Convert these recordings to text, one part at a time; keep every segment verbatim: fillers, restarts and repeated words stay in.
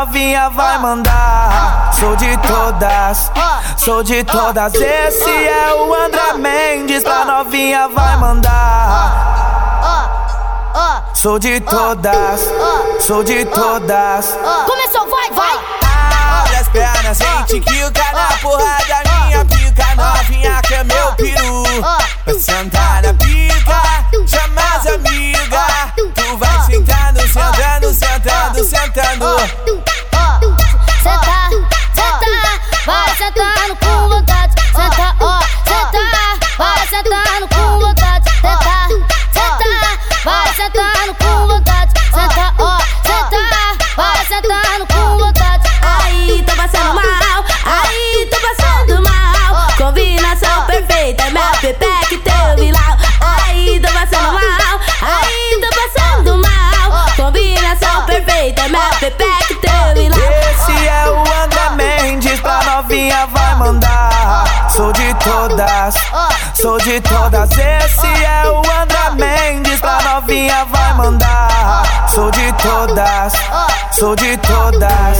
novinha vai mandar. Sou de todas, sou de todas. Esse é o André Mendes, pra novinha vai mandar. Sou de todas, sou de todas. Começou, vai, vai. Abre as pernas, sente que o cara na porrada minha pica. Novinha que é meu peru, vai sentar na pica, chama as amigas. Tu vai sentando, sentando, sentando, sentando. Senta, senta, vai sentando com vontade. Senta, ó, senta, vai sentando com vontade. Senta, senta, vai sentando com vontade. Senta, ó, senta, vai sentando com vontade. Aí, tô passando mal, aí, tô passando mal. Combinação perfeita, minha pepeca e teu vilão. Aí, tô passando mal, aí, tô passando mal. Combinação perfeita, minha pepeca e teu vilão. Esse é o André Mendes, pra novinha vai mandar. Sou de todas, sou de todas. Esse é o André Mendes, pra novinha vai mandar. Sou de todas, sou de todas.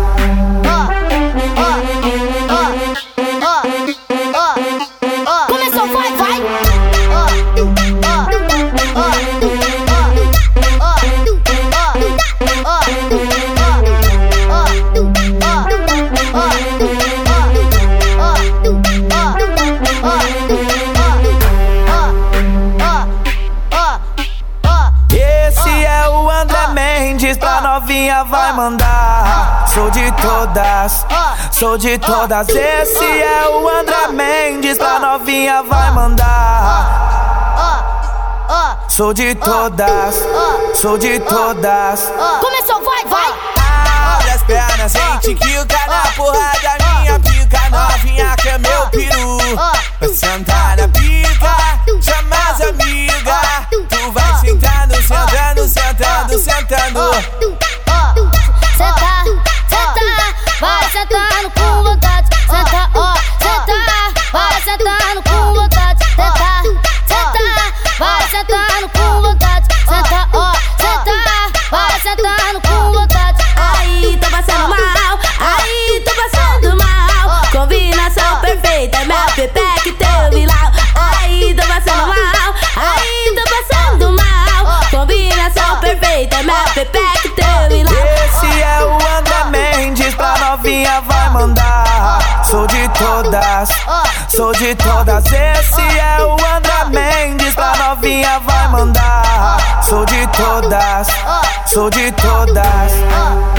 Começou, vai, vai. Esse é o André Mendes, pra novinha vai mandar. Sou de todas, sou de todas. Esse é o André Mendes, pra novinha vai mandar. Sou de todas, sou de todas. Começou, vai, vai. Abre as pernas, sente que o cara na porrada minha pica. Novinha que é meu peru, vai sentar na pica, chama as amigas. Tu vai sentando, sentando, sentando, sentando. Senta, senta, vai sentando com vontade. Senta, ó, senta, vai sentando com vontade. Senta, senta, vai sentando com vontade. Senta, ó, senta, vai sentando com vontade. Aí, tô passando mal, aí, tô passando mal. Combinação perfeita, minha pepeca e teu vilão. Aí, tô passando mal, aí, tô passando mal. Combinação perfeita, minha pepeca e teu vilão. Esse é o André Mendes, pra novinha vai mandar. Sou de todas, sou de todas. Esse é o André Mendes, pra novinha vai mandar. Sou de todas, sou de todas.